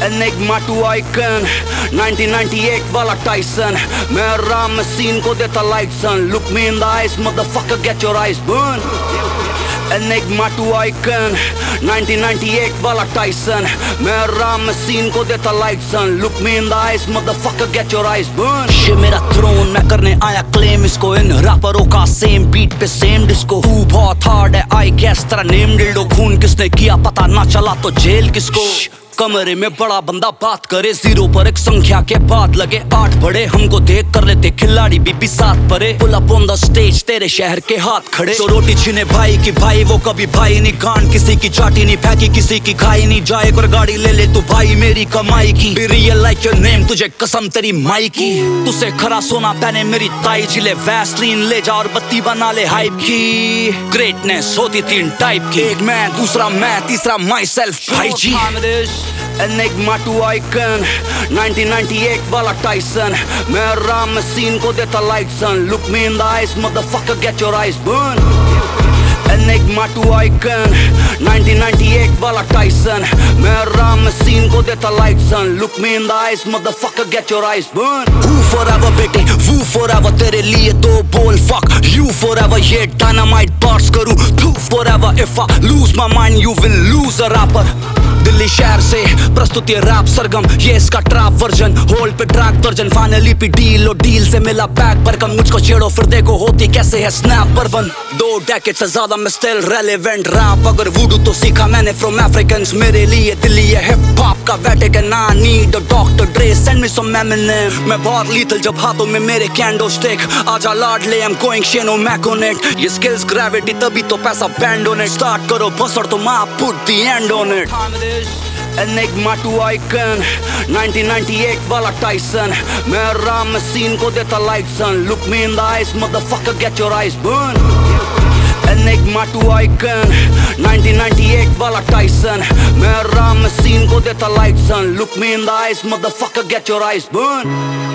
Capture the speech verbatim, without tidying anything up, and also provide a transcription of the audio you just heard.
Enigma to icon, nineteen ninety eight वाला Tyson. मैं राम में सीन को देता light sun. Look me in the eyes motherfucker, get your eyes burn. Enigma to icon, nineteen ninety eight वाला Tyson. मैं राम में scene को देता light sun. Look me in the eyes motherfucker, get your eyes burn. ये मेरा throne, मैं करने आया क्लेम इसको। इन रैपरों का सेम बीट पे सेम डिस्को। तू बहुत हार्ड है आई गेस, तेरा नेम डिल्डो। खून किसने किया पता ना चला तो जेल किसको। कमरे में बड़ा बंदा बात करे, जीरो पर एक संख्या के बाद लगे आठ बड़े। हमको देख कर लेते खिलाड़ी बीबी साथ परे। Pull up on the stage, तेरे शहर के हाथ खड़े। तो रोटी छीने भाई की भाई, वो कभी भाई नहीं। गांड किसी की चाटी नहीं, फेंकी किसी की खाई नहीं। जाए और गाड़ी ले ले तू भाई मेरी कमाई की। Be real like your name, तुझे कसम तेरी माई की। तुझसे खरा सोना पहने मेरी ताई, जिले वैसलीन ले जा और बत्ती बना ले हाइप की। ग्रेटनेस होती तीन टाइप की, एक मैं, दूसरा मैं, तीसरा माई सेल्फ भाई जी। Enigma to icon, nineteen ninety eight वाला टाइसन। मैं राम में सीन को देता light sun. Look me in the eyes motherfucker, get your eyes burn. Enigma to icon, nineteen ninety eight वाला टाइसन। मैं राम में सीन को देता light sun. Look me in the eyes motherfucker, get your eyes burn. Who forever बेटे, who forever तेरे लिए दो बोल fuck you forever। ये डायनामाइट बार्स करूं too forever। If I lose my mind you will lose a rapper। Delhi शहर से प्रस्तुत ये रैप सरगम, ये इसका ट्रैप वर्जन। होल्ड पे ट्रैक दर्जन, फाइनली पे डील और डील से मिला बैक पर कम। मुझको छेड़ो फिर देखो होती कैसे है स्नैप पर बन। दो डेकेड से ज्यादा मैं स्टिल रेलेवेंट रैप। अगर वुडू तो सीखा मैंने फ्रॉम अफ्रीकन्स। मेरे लिए दिल्ली है हिप हॉप का Vatican. I need a doctor Dre, send me some Eminem. मैं बहुत लीथल जब हाथों में मेरे कैंडो स्टिक। आजा लाडले, आई एम गोइंग शेनो मैकोनेट। ये स्किल्स ग्रेविटी तभी तो पैसा बैंड ऑन इट। स्टार्ट करो बसर तो मैं put the end on it. Enigma to icon, nineteen ninety eight वाला टाइसन। मैं राम में सीन को देता light sun. Look me in the eyes motherfucker, get your eyes burn. Enigma to icon, nineteen ninety eight वाला Tyson. मैं राम में scene को देता light sun. Look me in the eyes motherfucker, get your eyes burn.